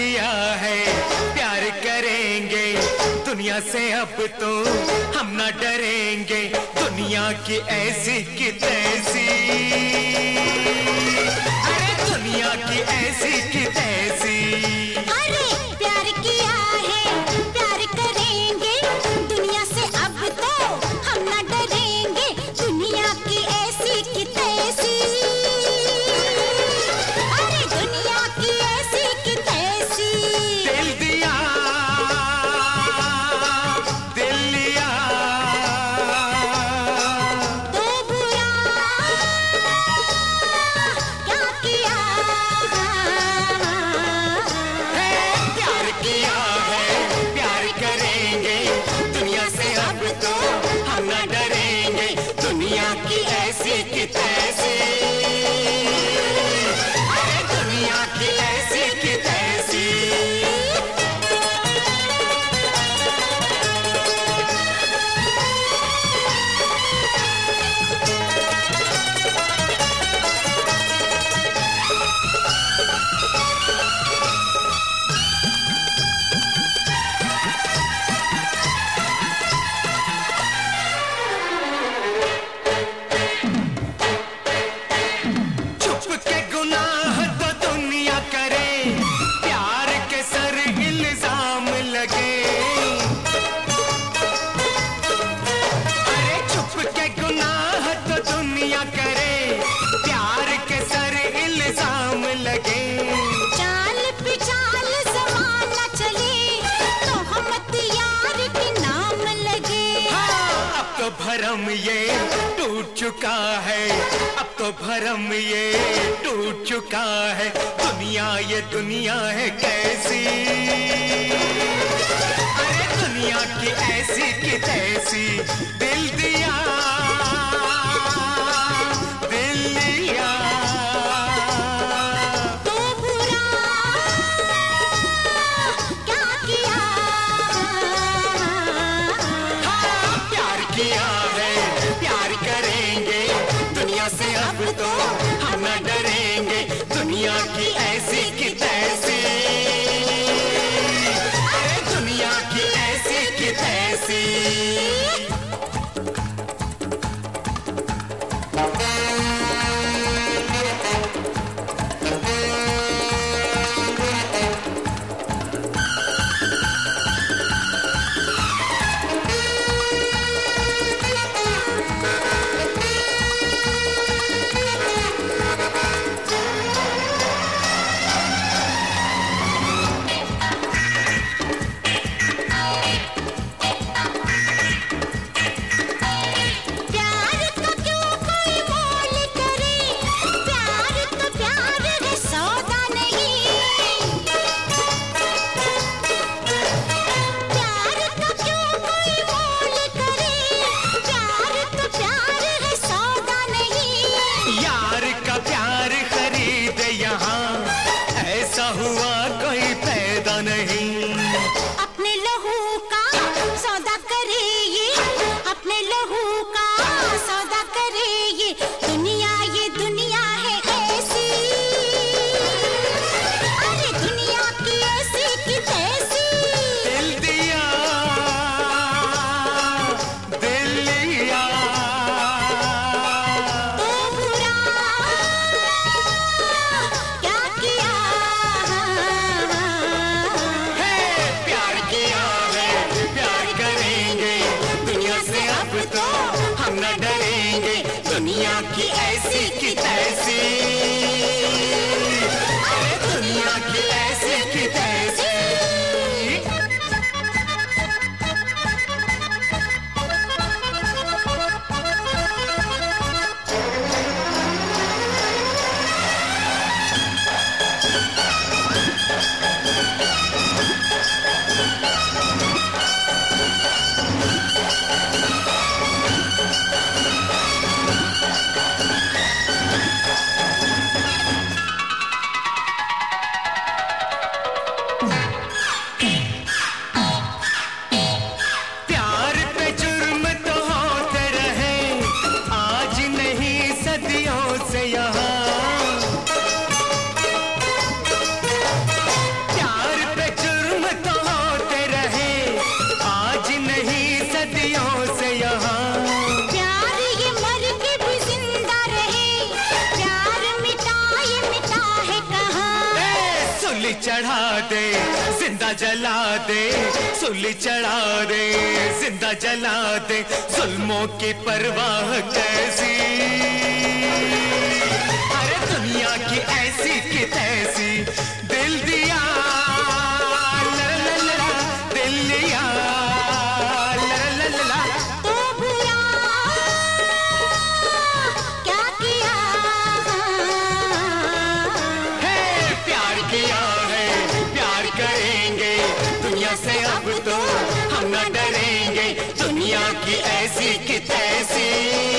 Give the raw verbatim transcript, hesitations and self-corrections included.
लिया है, प्यार करेंगे दुनिया से अब तो हम न डरेंगे, दुनिया की ऐसी की तैसी, अरे दुनिया की ऐसी की तैसी। अरे प्यार किया है, प्यार करेंगे दुनिया से अब तो हम न डरेंगे, दुनिया की ऐसी की तैसी, अरे दुनिया की ऐसी की तैसी। दिल दिया दिल लिया तो बुरा क्या किया है, प्यार किया है, प्यार करेंगे दुनिया से अब तो हम न डरेंगे, दुनिया की ऐसी की तैसी, अरे दुनिया की ऐसी की तैसी। छुप के गुनाह तो दुनिया करे, प्यार के सर इल्जाम लगे, अरे छुप के गुनाह तो दुनिया करे, प्यार के सर इल्जाम लगे। चाल पे चाल ज़माना चले तो हम यार के नाम लगे। हाँ, अब तो भरम ये टूट चुका है, अब तो भरम ये टूट चुका है, दुनिया ये दुनिया है कैसी, अरे दुनिया की ऐसी की तैसी। दिल दिया दिल लिया तो बुरा क्या किया हाँ, प्यार किया है, प्यार करेंगे दुनिया से अब तो हम न डरेंगे, दुनिया की ऐसी की तैसी, अरे दुनिया की ऐसी की तैसी। प्यार का क्यों कोई मोल करे, प्यार तो प्यार है सौदा नहीं। प्यार का क्यों कोई मोल करे, प्यार तो प्यार है सौदा नहीं। यार का प्यार खरीद यहाँ, ऐसा हुआ कोई पैदा नहीं। अपने लहू का सौदा करे ये, अपने लहू का सौदा करे ये, दुनिया ये दुनिया है ऐसी, अरे दुनिया की ऐसी की तैसी। दिल दिया दिल लिया तो बुरा क्या किया है, प्यार किया है, प्यार करेंगे दुनिया से अब तो हम न डरेंगे, दुनिया की ऐसी की तैसी, अरे दुनिया की ऐसी की तैसी। चढ़ा दे, जिंदा जला दे, सूली चढ़ा दे, जिंदा जला दे, जुल्मों की परवाह कैसी, अरे दुनिया की ऐसी की तैसी, दिल दिया ला ला ला ला, दिल लिया ला ला ला ला, तो बुरा क्या किया, हे प्यार किया है, प्यार करेंगे, दुनिया से अब तो हम न डरेंगे, दुनिया की ऐसी की तैसी।